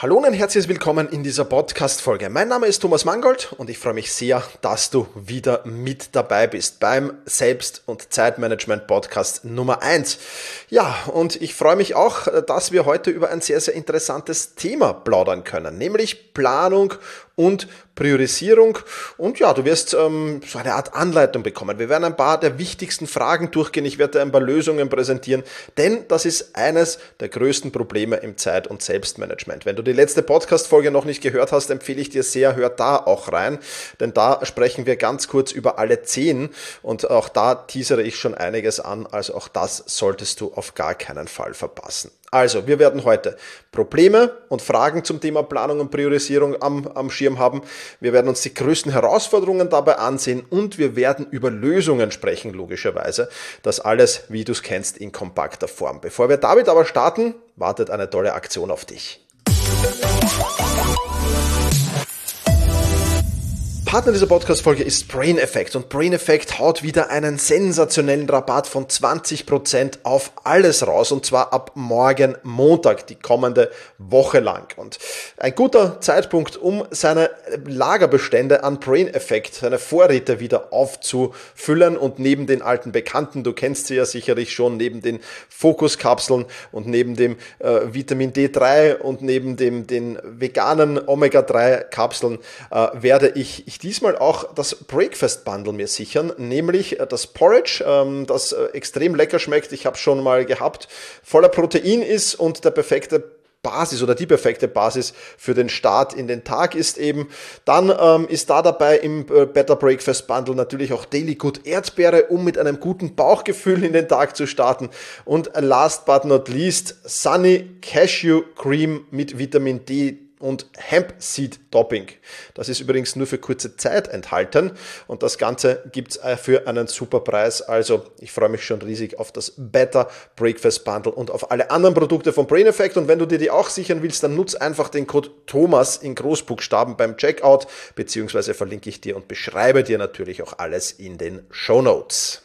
Hallo und ein herzliches Willkommen in dieser Podcast-Folge. Mein Name ist Thomas Mangold und ich freue mich sehr, dass du wieder mit dabei bist beim Selbst- und Zeitmanagement-Podcast Nummer 1. Ja, und ich freue mich auch, dass wir heute über ein sehr, sehr interessantes Thema plaudern können, nämlich Planung und Priorisierung. Und ja, du wirst so eine Art Anleitung bekommen. Wir werden ein paar der wichtigsten Fragen durchgehen. Ich werde dir ein paar Lösungen präsentieren, denn das ist eines der größten Probleme im Zeit- und Selbstmanagement. Wenn du die letzte Podcast-Folge noch nicht gehört hast, empfehle ich dir sehr, hör da auch rein, denn da sprechen wir ganz kurz über alle 10 und auch da teasere ich schon einiges an, also auch das solltest du auf gar keinen Fall verpassen. Also, wir werden heute Probleme und Fragen zum Thema Planung und Priorisierung am Schirm haben. Wir werden uns die größten Herausforderungen dabei ansehen und wir werden über Lösungen sprechen, logischerweise. Das alles, wie du es kennst, in kompakter Form. Bevor wir damit aber starten, wartet eine tolle Aktion auf dich. Partner dieser Podcast-Folge ist Brain Effect und Brain Effect haut wieder einen sensationellen Rabatt von 20% auf alles raus und zwar ab morgen Montag, die kommende Woche lang. Und ein guter Zeitpunkt, um seine Lagerbestände an Brain Effect, seine Vorräte wieder aufzufüllen und neben den alten Bekannten, du kennst sie ja sicherlich schon, neben den Fokuskapseln und neben dem Vitamin D3 und neben den veganen Omega-3-Kapseln werde ich diesmal auch das Breakfast Bundle mir sichern, nämlich das Porridge, das extrem lecker schmeckt. Ich habe es schon mal gehabt, voller Protein ist und der perfekte Basis oder die perfekte Basis für den Start in den Tag ist eben. Dann ist da dabei im Better Breakfast Bundle natürlich auch Daily Good Erdbeere, um mit einem guten Bauchgefühl in den Tag zu starten. Und last but not least Sunny Cashew Cream mit Vitamin D und Hemp Seed Topping. Das ist übrigens nur für kurze Zeit enthalten und das Ganze gibt's für einen super Preis. Also ich freue mich schon riesig auf das Better Breakfast Bundle und auf alle anderen Produkte von Brain Effect. Und wenn du dir die auch sichern willst, dann nutz einfach den Code Thomas in Großbuchstaben beim Checkout, beziehungsweise verlinke ich dir und beschreibe dir natürlich auch alles in den Shownotes.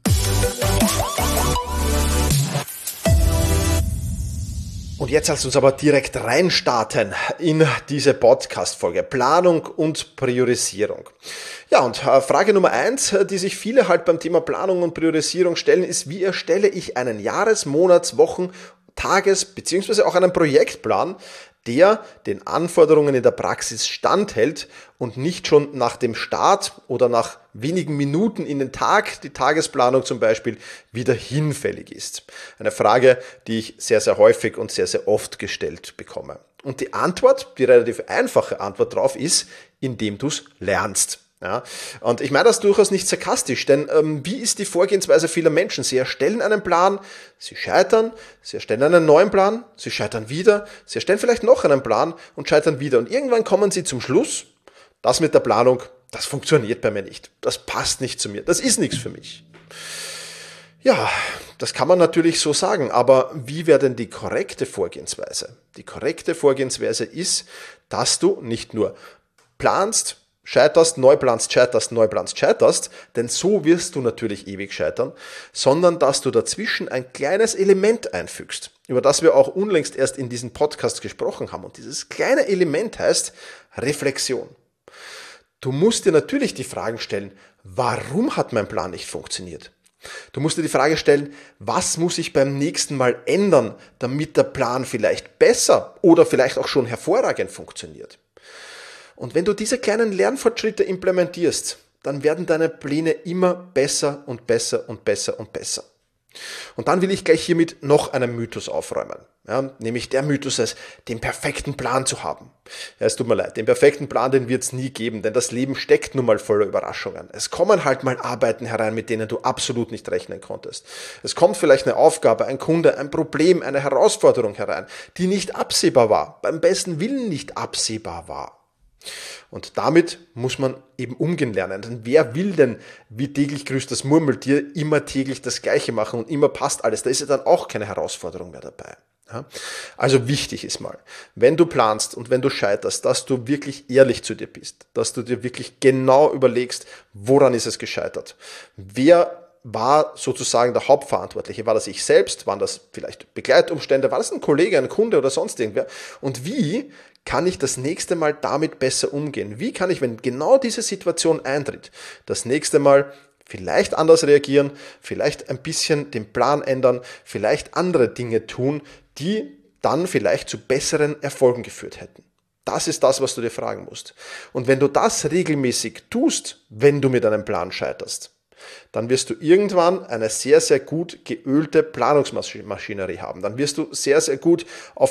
Und jetzt lass uns aber direkt reinstarten in diese Podcast-Folge. Planung und Priorisierung. Ja, und Frage Nummer 1, die sich viele halt beim Thema Planung und Priorisierung stellen, ist, wie erstelle ich einen Jahres-, Monats-, Wochen-, Tages- bzw. auch einen Projektplan, der den Anforderungen in der Praxis standhält und nicht schon nach dem Start oder nach wenigen Minuten in den Tag, die Tagesplanung zum Beispiel, wieder hinfällig ist. Eine Frage, die ich sehr, sehr häufig und sehr, sehr oft gestellt bekomme. Und die Antwort, die relativ einfache Antwort darauf ist, indem du es lernst. Ja, und ich meine das durchaus nicht sarkastisch, denn wie ist die Vorgehensweise vieler Menschen? Sie erstellen einen Plan, sie scheitern, sie erstellen einen neuen Plan, sie scheitern wieder, sie erstellen vielleicht noch einen Plan und scheitern wieder. Und irgendwann kommen sie zum Schluss, das mit der Planung, das funktioniert bei mir nicht, das passt nicht zu mir, das ist nichts für mich. Ja, das kann man natürlich so sagen, aber wie wäre denn die korrekte Vorgehensweise? Die korrekte Vorgehensweise ist, dass du nicht nur planst, scheiterst, neu planst, scheiterst, denn so wirst du natürlich ewig scheitern, sondern dass du dazwischen ein kleines Element einfügst, über das wir auch unlängst erst in diesem Podcast gesprochen haben. Und dieses kleine Element heißt Reflexion. Du musst dir natürlich die Fragen stellen, warum hat mein Plan nicht funktioniert? Du musst dir die Frage stellen, was muss ich beim nächsten Mal ändern, damit der Plan vielleicht besser oder vielleicht auch schon hervorragend funktioniert? Und wenn du diese kleinen Lernfortschritte implementierst, dann werden deine Pläne immer besser und besser und besser und besser. Und dann will ich gleich hiermit noch einen Mythos aufräumen, ja, nämlich der Mythos, den perfekten Plan zu haben. Ja, es tut mir leid, den perfekten Plan, den wird es nie geben, denn das Leben steckt nun mal voller Überraschungen. Es kommen halt mal Arbeiten herein, mit denen du absolut nicht rechnen konntest. Es kommt vielleicht eine Aufgabe, ein Kunde, ein Problem, eine Herausforderung herein, die nicht absehbar war, beim besten Willen nicht absehbar war. Und damit muss man eben umgehen lernen. Denn wer will denn, wie täglich grüßt das Murmeltier, immer täglich das Gleiche machen und immer passt alles? Da ist ja dann auch keine Herausforderung mehr dabei. Ja? Also wichtig ist mal, wenn du planst und wenn du scheiterst, dass du wirklich ehrlich zu dir bist, dass du dir wirklich genau überlegst, woran ist es gescheitert? Wer war sozusagen der Hauptverantwortliche? War das ich selbst? Waren das vielleicht Begleitumstände? War das ein Kollege, ein Kunde oder sonst irgendwer? Und wie kann ich das nächste Mal damit besser umgehen? Wie kann ich, wenn genau diese Situation eintritt, das nächste Mal vielleicht anders reagieren, vielleicht ein bisschen den Plan ändern, vielleicht andere Dinge tun, die dann vielleicht zu besseren Erfolgen geführt hätten? Das ist das, was du dir fragen musst. Und wenn du das regelmäßig tust, wenn du mit einem Plan scheiterst, dann wirst du irgendwann eine sehr, sehr gut geölte Planungsmaschinerie haben. Dann wirst du sehr, sehr gut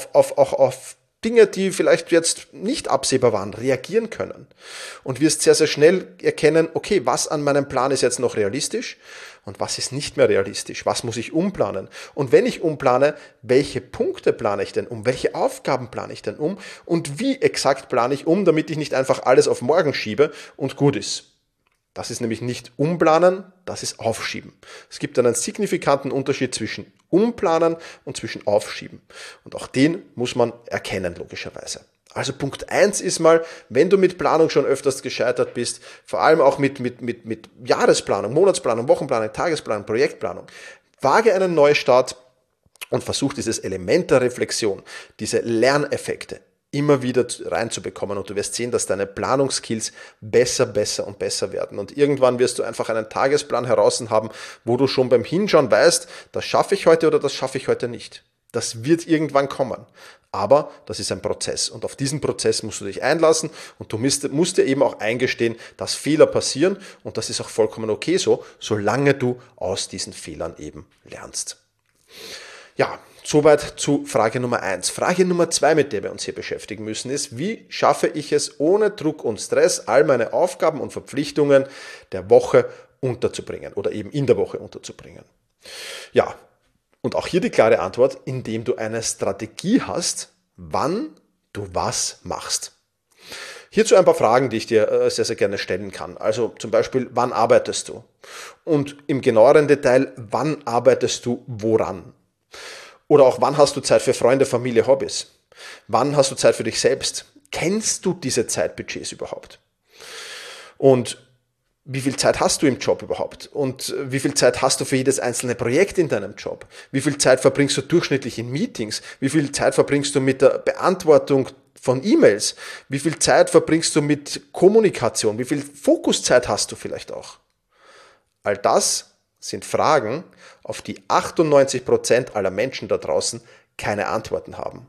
auf Dinge, die vielleicht jetzt nicht absehbar waren, reagieren können. Und wirst sehr, sehr schnell erkennen, okay, was an meinem Plan ist jetzt noch realistisch und was ist nicht mehr realistisch? Was muss ich umplanen? Und wenn ich umplane, welche Punkte plane ich denn um? Welche Aufgaben plane ich denn um? Und wie exakt plane ich um, damit ich nicht einfach alles auf morgen schiebe und gut ist? Das ist nämlich nicht umplanen, das ist aufschieben. Es gibt einen signifikanten Unterschied zwischen umplanen und zwischen aufschieben. Und auch den muss man erkennen, logischerweise. Also Punkt 1 ist mal, wenn du mit Planung schon öfters gescheitert bist, vor allem auch mit Jahresplanung, Monatsplanung, Wochenplanung, Tagesplanung, Projektplanung, wage einen Neustart und versuch dieses Element der Reflexion, diese Lerneffekte immer wieder reinzubekommen und du wirst sehen, dass deine Planungsskills besser und besser werden und irgendwann wirst du einfach einen Tagesplan heraus haben, wo du schon beim Hinschauen weißt, das schaffe ich heute oder das schaffe ich heute nicht. Das wird irgendwann kommen, aber das ist ein Prozess und auf diesen Prozess musst du dich einlassen und du musst dir eben auch eingestehen, dass Fehler passieren und das ist auch vollkommen okay so, solange du aus diesen Fehlern eben lernst. Ja, soweit zu Frage Nummer 1. Frage Nummer 2, mit der wir uns hier beschäftigen müssen, ist, wie schaffe ich es ohne Druck und Stress, all meine Aufgaben und Verpflichtungen der Woche unterzubringen oder eben in der Woche unterzubringen? Ja, und auch hier die klare Antwort, indem du eine Strategie hast, wann du was machst. Hierzu ein paar Fragen, die ich dir sehr, sehr gerne stellen kann. Also zum Beispiel, wann arbeitest du? Und im genaueren Detail, wann arbeitest du woran? Oder auch, wann hast du Zeit für Freunde, Familie, Hobbys? Wann hast du Zeit für dich selbst? Kennst du diese Zeitbudgets überhaupt? Und wie viel Zeit hast du im Job überhaupt? Und wie viel Zeit hast du für jedes einzelne Projekt in deinem Job? Wie viel Zeit verbringst du durchschnittlich in Meetings? Wie viel Zeit verbringst du mit der Beantwortung von E-Mails? Wie viel Zeit verbringst du mit Kommunikation? Wie viel Fokuszeit hast du vielleicht auch? All das sind Fragen, auf die 98% aller Menschen da draußen keine Antworten haben.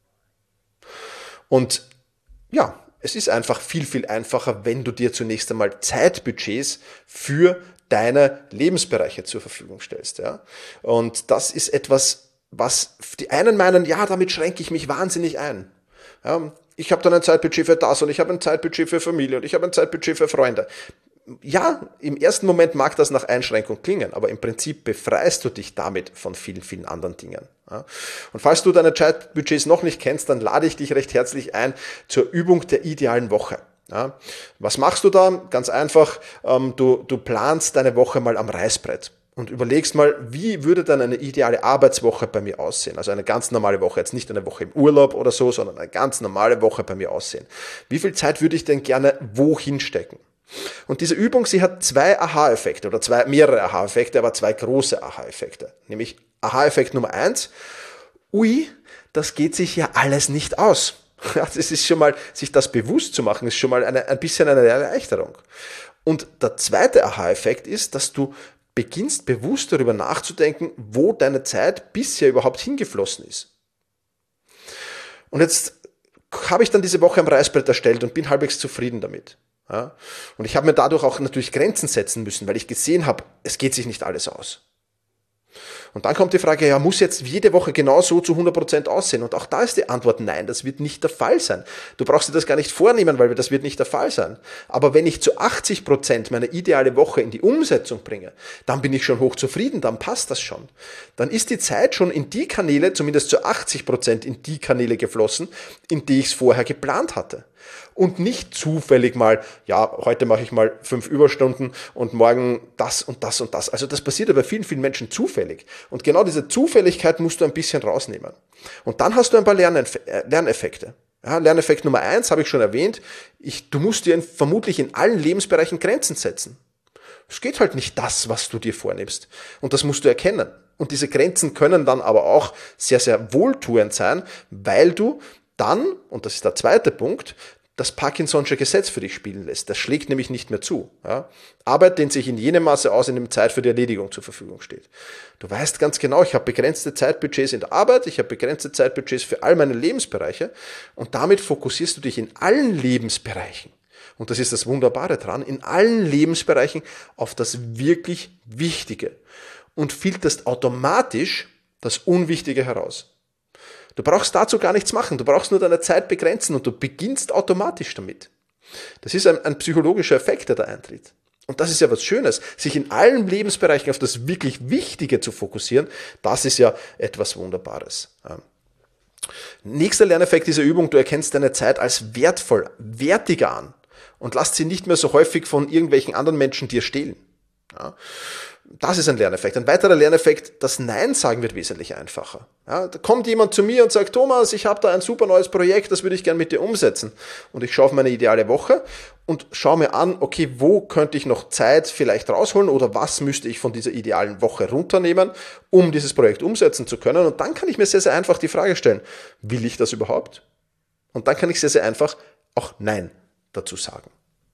Und ja, es ist einfach viel, viel einfacher, wenn du dir zunächst einmal Zeitbudgets für deine Lebensbereiche zur Verfügung stellst. Ja? Und das ist etwas, was die einen meinen, ja, damit schränke ich mich wahnsinnig ein. Ja, ich habe dann ein Zeitbudget für das und ich habe ein Zeitbudget für Familie und ich habe ein Zeitbudget für Freunde. Ja, im ersten Moment mag das nach Einschränkung klingen, aber im Prinzip befreist du dich damit von vielen, vielen anderen Dingen. Ja. Und falls du deine Zeitbudgets noch nicht kennst, dann lade ich dich recht herzlich ein zur Übung der idealen Woche. Ja. Was machst du da? Ganz einfach, du planst deine Woche mal am Reißbrett. Und überlegst mal, wie würde dann eine ideale Arbeitswoche bei mir aussehen? Also eine ganz normale Woche, jetzt nicht eine Woche im Urlaub oder so, sondern eine ganz normale Woche bei mir aussehen. Wie viel Zeit würde ich denn gerne wohin stecken? Und diese Übung, sie hat zwei Aha-Effekte oder mehrere Aha-Effekte, aber zwei große Aha-Effekte. Nämlich Aha-Effekt Nummer 1, ui, das geht sich ja alles nicht aus. Ja, das ist schon mal, sich das bewusst zu machen, ist schon mal ein bisschen eine Erleichterung. Und der zweite Aha-Effekt ist, dass du beginnst bewusst darüber nachzudenken, wo deine Zeit bisher überhaupt hingeflossen ist. Und jetzt habe ich dann diese Woche am Reißbrett erstellt und bin halbwegs zufrieden damit. Ja? Und ich habe mir dadurch auch natürlich Grenzen setzen müssen, weil ich gesehen habe, es geht sich nicht alles aus. Und dann kommt die Frage, ja, muss jetzt jede Woche genau so zu 100% aussehen? Und auch da ist die Antwort nein, das wird nicht der Fall sein. Du brauchst dir das gar nicht vornehmen, weil das wird nicht der Fall sein. Aber wenn ich zu 80% meine ideale Woche in die Umsetzung bringe, dann bin ich schon hochzufrieden, dann passt das schon. Dann ist die Zeit schon in die Kanäle, zumindest zu 80% in die Kanäle geflossen, in die ich es vorher geplant hatte. Und nicht zufällig mal, ja, heute mache ich mal 5 Überstunden und morgen das und das und das. Also das passiert aber bei vielen, vielen Menschen zufällig. Und genau diese Zufälligkeit musst du ein bisschen rausnehmen. Und dann hast du ein paar Lerneffekte. Ja, Lerneffekt Nummer 1 habe ich schon erwähnt. Du musst dir vermutlich in allen Lebensbereichen Grenzen setzen. Es geht halt nicht das, was du dir vornimmst. Und das musst du erkennen. Und diese Grenzen können dann aber auch sehr, sehr wohltuend sein, weil du dann, und das ist der zweite Punkt, das Parkinson'sche Gesetz für dich spielen lässt. Das schlägt nämlich nicht mehr zu. Ja? Arbeit dehnt sich in jenem Maße aus, in dem Zeit für die Erledigung zur Verfügung steht. Du weißt ganz genau, ich habe begrenzte Zeitbudgets in der Arbeit, ich habe begrenzte Zeitbudgets für all meine Lebensbereiche und damit fokussierst du dich in allen Lebensbereichen. Und das ist das Wunderbare dran, in allen Lebensbereichen auf das wirklich Wichtige und filterst automatisch das Unwichtige heraus. Du brauchst dazu gar nichts machen, du brauchst nur deine Zeit begrenzen und du beginnst automatisch damit. Das ist ein psychologischer Effekt, der da eintritt. Und das ist ja was Schönes, sich in allen Lebensbereichen auf das wirklich Wichtige zu fokussieren, das ist ja etwas Wunderbares. Nächster Lerneffekt dieser Übung, du erkennst deine Zeit als wertvoll, wertiger an und lässt sie nicht mehr so häufig von irgendwelchen anderen Menschen dir stehlen. Ja. Das ist ein Lerneffekt. Ein weiterer Lerneffekt, das Nein sagen wird wesentlich einfacher. Ja, da kommt jemand zu mir und sagt, Thomas, ich habe da ein super neues Projekt, das würde ich gerne mit dir umsetzen. Und ich schaue auf meine ideale Woche und schaue mir an, okay, wo könnte ich noch Zeit vielleicht rausholen oder was müsste ich von dieser idealen Woche runternehmen, um dieses Projekt umsetzen zu können. Und dann kann ich mir sehr, sehr einfach die Frage stellen, will ich das überhaupt? Und dann kann ich sehr, sehr einfach auch Nein dazu sagen.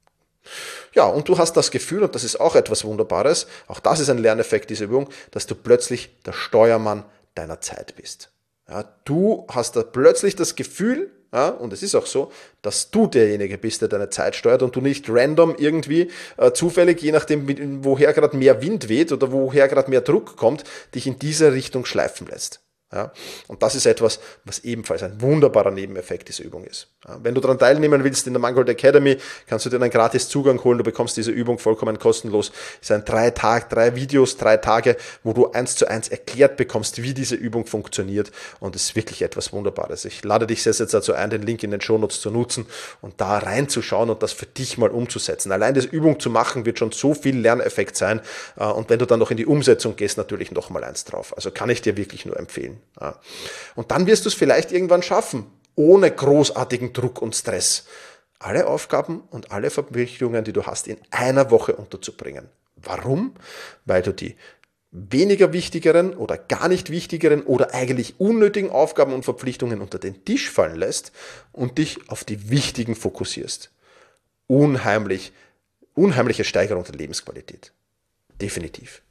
Ja, und du hast das Gefühl, und das ist auch etwas Wunderbares, auch das ist ein Lerneffekt dieser Übung, dass du plötzlich der Steuermann deiner Zeit bist. Ja, du hast da plötzlich das Gefühl, ja, und es ist auch so, dass du derjenige bist, der deine Zeit steuert und du nicht random irgendwie zufällig, je nachdem, woher gerade mehr Wind weht oder woher gerade mehr Druck kommt, dich in diese Richtung schleifen lässt. Ja, und das ist etwas, was ebenfalls ein wunderbarer Nebeneffekt dieser Übung ist. Ja, wenn du daran teilnehmen willst in der Mangold Academy, kannst du dir einen gratis Zugang holen. Du bekommst diese Übung vollkommen kostenlos. Es sind 3 Videos, 3 Tage, wo du 1:1 erklärt bekommst, wie diese Übung funktioniert. Und es ist wirklich etwas Wunderbares. Ich lade dich sehr, sehr dazu ein, den Link in den Shownotes zu nutzen und da reinzuschauen und das für dich mal umzusetzen. Allein diese Übung zu machen, wird schon so viel Lerneffekt sein. Und wenn du dann noch in die Umsetzung gehst, natürlich noch mal eins drauf. Also kann ich dir wirklich nur empfehlen. Ja. Und dann wirst du es vielleicht irgendwann schaffen, ohne großartigen Druck und Stress, alle Aufgaben und alle Verpflichtungen, die du hast, in einer Woche unterzubringen. Warum? Weil du die weniger wichtigeren oder gar nicht wichtigeren oder eigentlich unnötigen Aufgaben und Verpflichtungen unter den Tisch fallen lässt und dich auf die wichtigen fokussierst. Unheimliche Steigerung der Lebensqualität. Definitiv.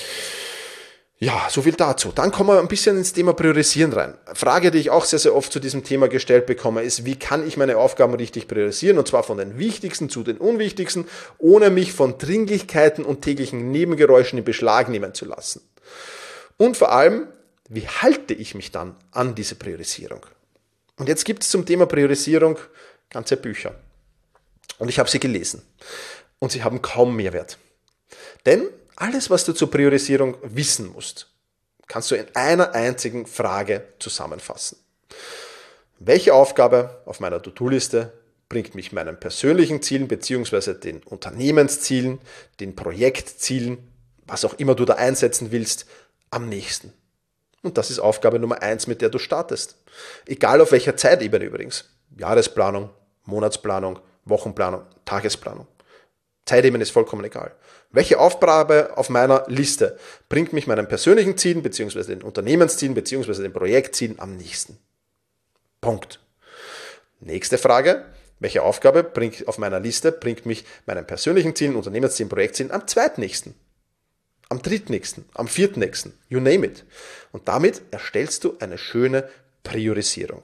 Ja, so viel dazu. Dann kommen wir ein bisschen ins Thema Priorisieren rein. Frage, die ich auch sehr, sehr oft zu diesem Thema gestellt bekomme, ist, wie kann ich meine Aufgaben richtig priorisieren? Und zwar von den wichtigsten zu den unwichtigsten, ohne mich von Dringlichkeiten und täglichen Nebengeräuschen in Beschlag nehmen zu lassen. Und vor allem, wie halte ich mich dann an diese Priorisierung? Und jetzt gibt es zum Thema Priorisierung ganze Bücher. Und ich habe sie gelesen. Und sie haben kaum Mehrwert. Denn alles, was du zur Priorisierung wissen musst, kannst du in einer einzigen Frage zusammenfassen. Welche Aufgabe auf meiner To-Do-Liste bringt mich meinen persönlichen Zielen bzw. den Unternehmenszielen, den Projektzielen, was auch immer du da einsetzen willst, am nächsten? Und das ist Aufgabe Nummer 1, mit der du startest. Egal auf welcher Zeitebene übrigens. Jahresplanung, Monatsplanung, Wochenplanung, Tagesplanung. Zeitebene ist vollkommen egal. Welche Aufgabe auf meiner Liste bringt mich meinen persönlichen Zielen bzw. den Unternehmenszielen bzw. den Projektzielen am nächsten? Punkt. Nächste Frage. Welche Aufgabe auf meiner Liste bringt mich meinen persönlichen Zielen, Unternehmenszielen, Projektzielen am zweitnächsten? Am drittnächsten? Am viertnächsten? You name it. Und damit erstellst du eine schöne Priorisierung.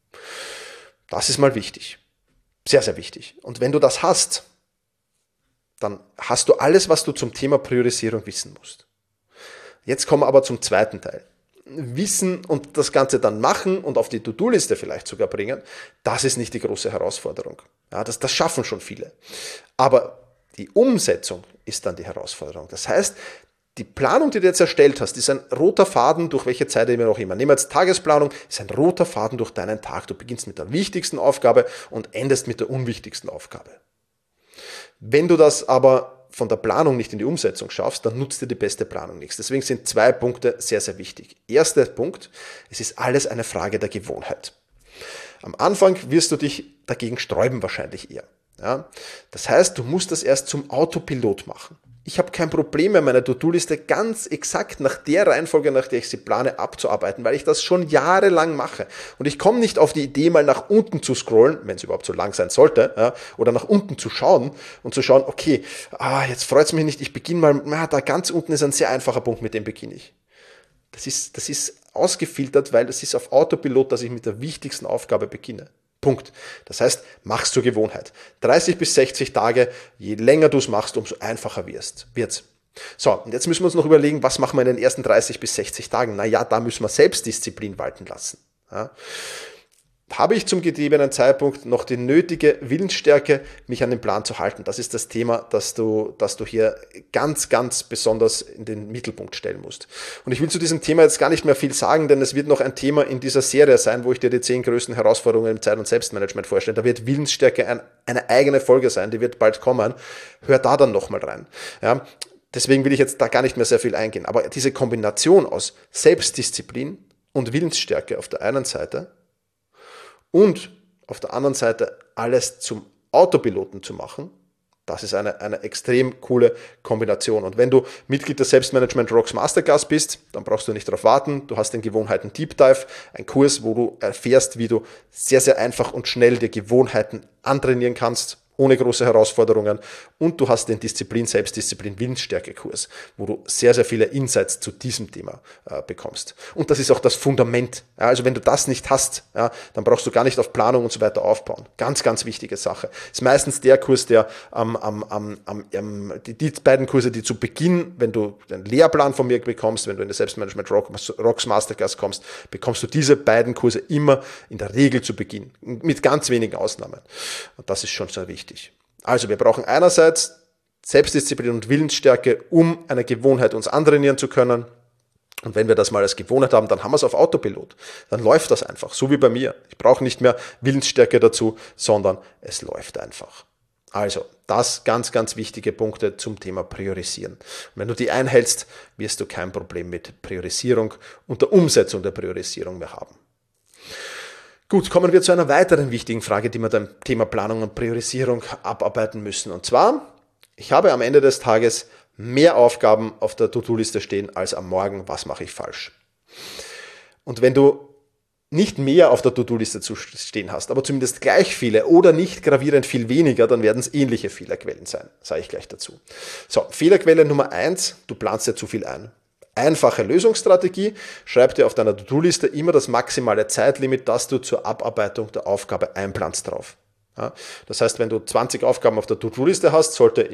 Das ist mal wichtig. Sehr, sehr wichtig. Und wenn du das hast, dann hast du alles, was du zum Thema Priorisierung wissen musst. Jetzt kommen wir aber zum zweiten Teil. Wissen und das Ganze dann machen und auf die To-Do-Liste vielleicht sogar bringen, das ist nicht die große Herausforderung. Ja, das schaffen schon viele. Aber die Umsetzung ist dann die Herausforderung. Das heißt, die Planung, die du jetzt erstellt hast, ist ein roter Faden, durch welche Zeit auch immer. Nehmen wir jetzt Tagesplanung, ist ein roter Faden durch deinen Tag. Du beginnst mit der wichtigsten Aufgabe und endest mit der unwichtigsten Aufgabe. Wenn du das aber von der Planung nicht in die Umsetzung schaffst, dann nutzt dir die beste Planung nichts. Deswegen sind 2 Punkte sehr, sehr wichtig. Erster Punkt, es ist alles eine Frage der Gewohnheit. Am Anfang wirst du dich dagegen sträuben wahrscheinlich eher. Ja? Das heißt, du musst das erst zum Autopilot machen. Ich habe kein Problem mehr, meine To-Do-Liste ganz exakt nach der Reihenfolge, nach der ich sie plane, abzuarbeiten, weil ich das schon jahrelang mache. Und ich komme nicht auf die Idee, mal nach unten zu scrollen, wenn es überhaupt so lang sein sollte, ja, oder nach unten zu schauen und zu schauen, okay, jetzt freut es mich nicht, ich beginne mal, da ganz unten ist ein sehr einfacher Punkt, mit dem beginne ich. Das ist ausgefiltert, weil das ist auf Autopilot, dass ich mit der wichtigsten Aufgabe beginne. Punkt. Das heißt, mach's zur Gewohnheit. 30 bis 60 Tage, je länger du es machst, umso einfacher wird's. So, und jetzt müssen wir uns noch überlegen, was machen wir in den ersten 30 bis 60 Tagen? Naja, da müssen wir Selbstdisziplin walten lassen. Ja. Habe ich zum gegebenen Zeitpunkt noch die nötige Willensstärke, mich an den Plan zu halten? Das ist das Thema, das du hier ganz, ganz besonders in den Mittelpunkt stellen musst. Und ich will zu diesem Thema jetzt gar nicht mehr viel sagen, denn es wird noch ein Thema in dieser Serie sein, wo ich dir die 10 größten Herausforderungen im Zeit- und Selbstmanagement vorstelle. Da wird Willensstärke eine eigene Folge sein, die wird bald kommen. Hör da dann nochmal rein. Ja, deswegen will ich jetzt da gar nicht mehr sehr viel eingehen. Aber diese Kombination aus Selbstdisziplin und Willensstärke auf der einen Seite und auf der anderen Seite alles zum Autopiloten zu machen, das ist eine extrem coole Kombination. Und wenn du Mitglied der Selbstmanagement Rocks Masterclass bist, dann brauchst du nicht darauf warten. Du hast den Gewohnheiten Deep Dive, ein Kurs, wo du erfährst, wie du sehr, sehr einfach und schnell dir Gewohnheiten antrainieren kannst, ohne große Herausforderungen. Und du hast den Selbstdisziplin-Willensstärke-Kurs, wo du sehr, sehr viele Insights zu diesem Thema bekommst. Und das ist auch das Fundament. Ja, also wenn du das nicht hast, ja, dann brauchst du gar nicht auf Planung und so weiter aufbauen. Ganz, ganz wichtige Sache. Ist meistens der Kurs, der die beiden Kurse, die zu Beginn, wenn du den Lehrplan von mir bekommst, wenn du in der Selbstmanagement Rocks Masterclass kommst, bekommst du diese beiden Kurse immer in der Regel zu Beginn. Mit ganz wenigen Ausnahmen. Und das ist schon sehr wichtig. Also wir brauchen einerseits Selbstdisziplin und Willensstärke, um eine Gewohnheit uns antrainieren zu können. Und wenn wir das mal als Gewohnheit haben, dann haben wir es auf Autopilot. Dann läuft das einfach, so wie bei mir. Ich brauche nicht mehr Willensstärke dazu, sondern es läuft einfach. Also das ganz, ganz wichtige Punkte zum Thema Priorisieren. Und wenn du die einhältst, wirst du kein Problem mit Priorisierung und der Umsetzung der Priorisierung mehr haben. Gut, kommen wir zu einer weiteren wichtigen Frage, die wir beim Thema Planung und Priorisierung abarbeiten müssen. Und zwar, ich habe am Ende des Tages mehr Aufgaben auf der To-Do-Liste stehen als am Morgen. Was mache ich falsch? Und wenn du nicht mehr auf der To-Do-Liste zu stehen hast, aber zumindest gleich viele oder nicht gravierend viel weniger, dann werden es ähnliche Fehlerquellen sein, sage ich gleich dazu. So, Fehlerquelle Nummer 1, du planst dir zu viel ein. Einfache Lösungsstrategie, schreib dir auf deiner To-Do-Liste immer das maximale Zeitlimit, das du zur Abarbeitung der Aufgabe einplanst drauf. Ja, das heißt, wenn du 20 Aufgaben auf der To-Do-Liste hast, sollte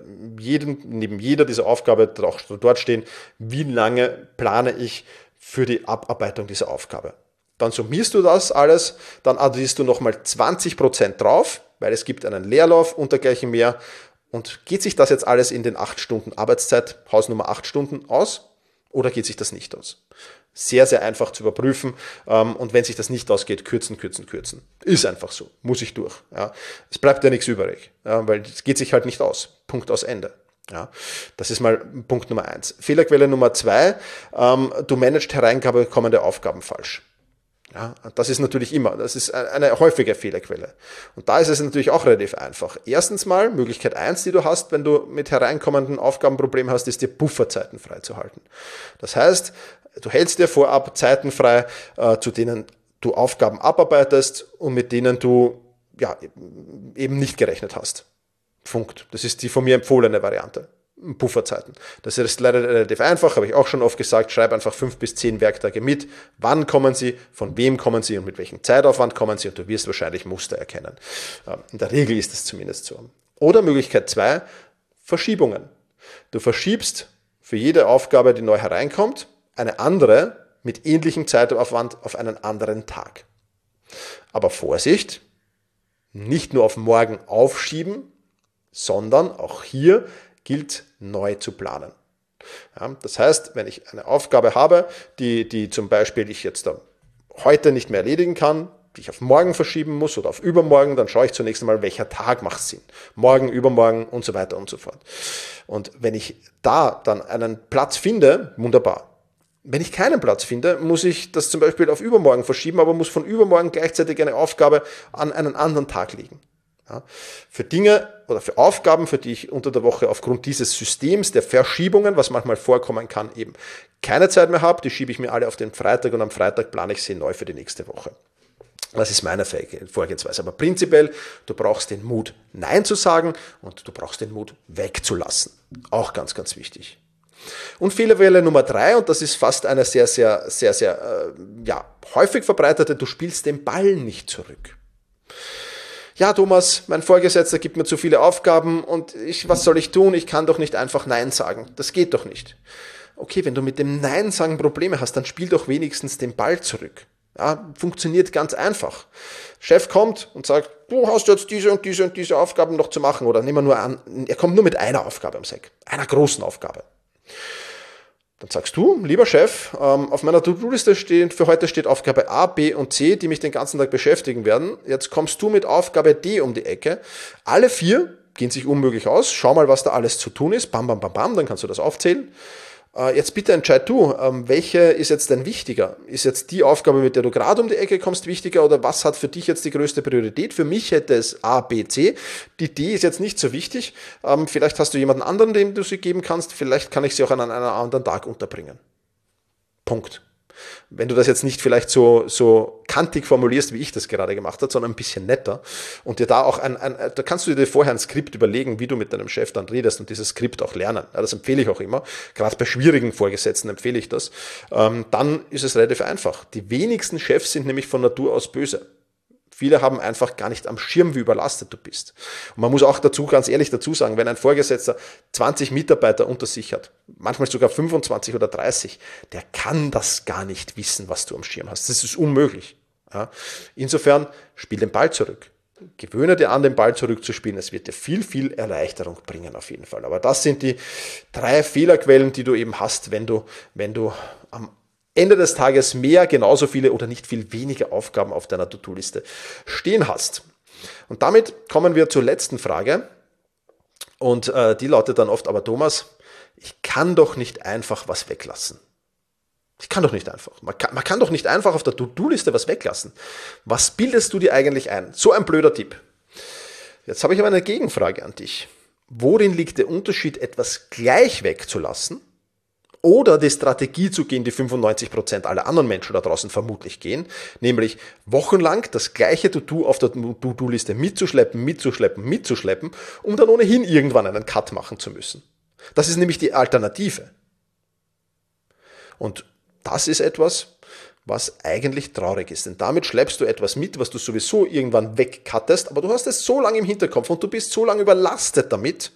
neben jeder dieser Aufgabe auch dort stehen, wie lange plane ich für die Abarbeitung dieser Aufgabe. Dann summierst du das alles, dann addierst du nochmal 20% drauf, weil es gibt einen Leerlauf und dergleichen mehr. Und geht sich das jetzt alles in den 8 Stunden Arbeitszeit, Hausnummer 8 Stunden aus? Oder geht sich das nicht aus? Sehr, sehr einfach zu überprüfen. Und wenn sich das nicht ausgeht, kürzen. Ist einfach so. Muss ich durch. Ja. Es bleibt ja nichts übrig, ja, weil es geht sich halt nicht aus. Punkt aus Ende. Ja. Das ist mal Punkt Nummer 1. Fehlerquelle Nummer 2. Du managst hereinkommende Aufgaben falsch. Ja, das ist natürlich das ist eine häufige Fehlerquelle. Und da ist es natürlich auch relativ einfach. Erstens mal, Möglichkeit 1, die du hast, wenn du mit hereinkommenden Aufgaben Probleme hast, ist dir Pufferzeiten freizuhalten. Das heißt, du hältst dir vorab Zeiten frei, zu denen du Aufgaben abarbeitest und mit denen du eben nicht gerechnet hast. Punkt. Das ist die von mir empfohlene Variante. Pufferzeiten. Das ist leider relativ einfach, habe ich auch schon oft gesagt, schreib einfach 5 bis 10 Werktage mit. Wann kommen sie, von wem kommen sie und mit welchem Zeitaufwand kommen sie und du wirst wahrscheinlich Muster erkennen. In der Regel ist es zumindest so. Oder Möglichkeit 2, Verschiebungen. Du verschiebst für jede Aufgabe, die neu hereinkommt, eine andere mit ähnlichem Zeitaufwand auf einen anderen Tag. Aber Vorsicht, nicht nur auf morgen aufschieben, sondern auch hier gilt neu zu planen. Ja, das heißt, wenn ich eine Aufgabe habe, die zum Beispiel ich jetzt heute nicht mehr erledigen kann, die ich auf morgen verschieben muss oder auf übermorgen, dann schaue ich zunächst einmal, welcher Tag macht Sinn. Morgen, übermorgen und so weiter und so fort. Und wenn ich da dann einen Platz finde, wunderbar. Wenn ich keinen Platz finde, muss ich das zum Beispiel auf übermorgen verschieben, aber muss von übermorgen gleichzeitig eine Aufgabe an einen anderen Tag liegen. Ja, für Dinge oder für Aufgaben, für die ich unter der Woche aufgrund dieses Systems der Verschiebungen, was manchmal vorkommen kann, eben keine Zeit mehr habe, die schiebe ich mir alle auf den Freitag und am Freitag plane ich sie neu für die nächste Woche. Das ist meine Vorgehensweise. Aber prinzipiell, du brauchst den Mut, Nein zu sagen und du brauchst den Mut, wegzulassen. Auch ganz, ganz wichtig. Und Fehlerwelle Nummer 3, und das ist fast eine sehr häufig verbreitete, du spielst den Ball nicht zurück. Ja, Thomas, mein Vorgesetzter gibt mir zu viele Aufgaben und was soll ich tun? Ich kann doch nicht einfach Nein sagen. Das geht doch nicht. Okay, wenn du mit dem Nein sagen Probleme hast, dann spiel doch wenigstens den Ball zurück. Ja, funktioniert ganz einfach. Chef kommt und sagt, du hast jetzt diese und diese und diese Aufgaben noch zu machen. Oder nehmen wir nur an, er kommt nur mit einer Aufgabe am Sack, einer großen Aufgabe. Dann sagst du, lieber Chef, auf meiner To-Do-Liste für heute steht Aufgabe A, B und C, die mich den ganzen Tag beschäftigen werden. Jetzt kommst du mit Aufgabe D um die Ecke. Alle 4 gehen sich unmöglich aus. Schau mal, was da alles zu tun ist. Bam, bam, bam, bam, dann kannst du das aufzählen. Jetzt bitte entscheid du, welche ist jetzt denn wichtiger? Ist jetzt die Aufgabe, mit der du gerade um die Ecke kommst, wichtiger oder was hat für dich jetzt die größte Priorität? Für mich hätte es A, B, C. Die D ist jetzt nicht so wichtig. Vielleicht hast du jemanden anderen, dem du sie geben kannst. Vielleicht kann ich sie auch an einem anderen Tag unterbringen. Punkt. Wenn du das jetzt nicht vielleicht so kantig formulierst, wie ich das gerade gemacht habe, sondern ein bisschen netter und dir da auch da kannst du dir vorher ein Skript überlegen, wie du mit deinem Chef dann redest und dieses Skript auch lernen. Ja, das empfehle ich auch immer. Gerade bei schwierigen Vorgesetzten empfehle ich das. Dann ist es relativ einfach. Die wenigsten Chefs sind nämlich von Natur aus böse. Viele haben einfach gar nicht am Schirm, wie überlastet du bist. Und man muss auch ganz ehrlich dazu sagen, wenn ein Vorgesetzter 20 Mitarbeiter unter sich hat, manchmal sogar 25 oder 30, der kann das gar nicht wissen, was du am Schirm hast. Das ist unmöglich. Ja. Insofern, spiel den Ball zurück. Gewöhne dir an, den Ball zurückzuspielen. Es wird dir viel Erleichterung bringen auf jeden Fall. Aber das sind die 3 Fehlerquellen, die du eben hast, wenn du am Ende des Tages genauso viele oder nicht viel weniger Aufgaben auf deiner To-Do-Liste stehen hast. Und damit kommen wir zur letzten Frage. Und die lautet dann oft, aber Thomas, ich kann doch nicht einfach was weglassen. Ich kann doch nicht einfach. Man kann doch nicht einfach auf der To-Do-Liste was weglassen. Was bildest du dir eigentlich ein? So ein blöder Tipp. Jetzt habe ich aber eine Gegenfrage an dich. Worin liegt der Unterschied, etwas gleich wegzulassen oder die Strategie zu gehen, die 95% aller anderen Menschen da draußen vermutlich gehen, nämlich wochenlang das gleiche To-Do auf der To-Do-Liste mitzuschleppen, um dann ohnehin irgendwann einen Cut machen zu müssen. Das ist nämlich die Alternative. Und das ist etwas, was eigentlich traurig ist, denn damit schleppst du etwas mit, was du sowieso irgendwann wegcuttest, aber du hast es so lange im Hinterkopf und du bist so lange überlastet damit,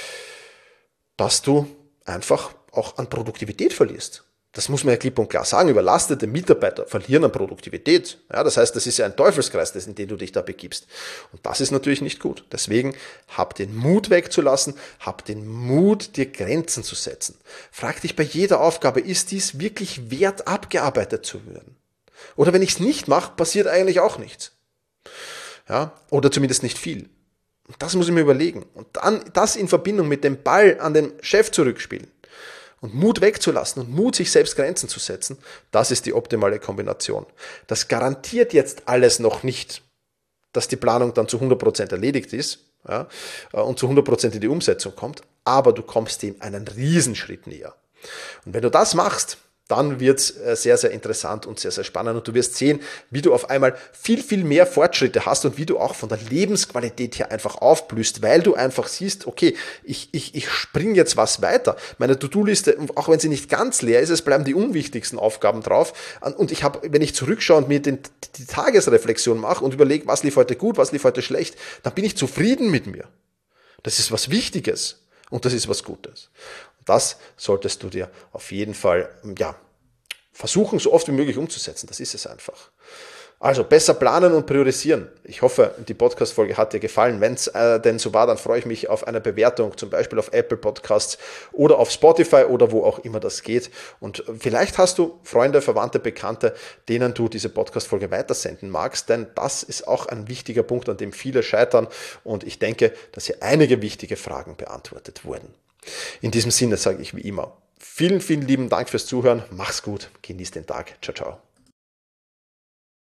dass du einfach auch an Produktivität verlierst. Das muss man ja klipp und klar sagen. Überlastete Mitarbeiter verlieren an Produktivität. Ja, das heißt, das ist ja ein Teufelskreis, in den du dich da begibst. Und das ist natürlich nicht gut. Deswegen hab den Mut wegzulassen, hab den Mut, dir Grenzen zu setzen. Frag dich bei jeder Aufgabe, ist dies wirklich wert, abgearbeitet zu werden? Oder wenn ich es nicht mache, passiert eigentlich auch nichts. Ja, oder zumindest nicht viel. Und das muss ich mir überlegen. Und dann das in Verbindung mit dem Ball an den Chef zurückspielen. Und Mut wegzulassen und Mut, sich selbst Grenzen zu setzen, das ist die optimale Kombination. Das garantiert jetzt alles noch nicht, dass die Planung dann zu 100% erledigt ist, ja, und zu 100% in die Umsetzung kommt, aber du kommst dem einen Riesenschritt näher. Und wenn du das machst, dann wird es sehr interessant und sehr spannend und du wirst sehen, wie du auf einmal viel mehr Fortschritte hast und wie du auch von der Lebensqualität her einfach aufblühst, weil du einfach siehst, okay, ich springe jetzt was weiter. Meine To-Do-Liste, auch wenn sie nicht ganz leer ist, es bleiben die unwichtigsten Aufgaben drauf und ich habe, wenn ich zurückschaue und mir die Tagesreflexion mache und überlege, was lief heute gut, was lief heute schlecht, dann bin ich zufrieden mit mir. Das ist was Wichtiges und das ist was Gutes. Das solltest du dir auf jeden Fall versuchen, so oft wie möglich umzusetzen. Das ist es einfach. Also besser planen und priorisieren. Ich hoffe, die Podcast-Folge hat dir gefallen. Wenn es denn so war, dann freue ich mich auf eine Bewertung, zum Beispiel auf Apple Podcasts oder auf Spotify oder wo auch immer das geht. Und vielleicht hast du Freunde, Verwandte, Bekannte, denen du diese Podcast-Folge weitersenden magst, denn das ist auch ein wichtiger Punkt, an dem viele scheitern. Und ich denke, dass hier einige wichtige Fragen beantwortet wurden. In diesem Sinne sage ich wie immer, vielen lieben Dank fürs Zuhören. Mach's gut, genieß den Tag. Ciao, ciao.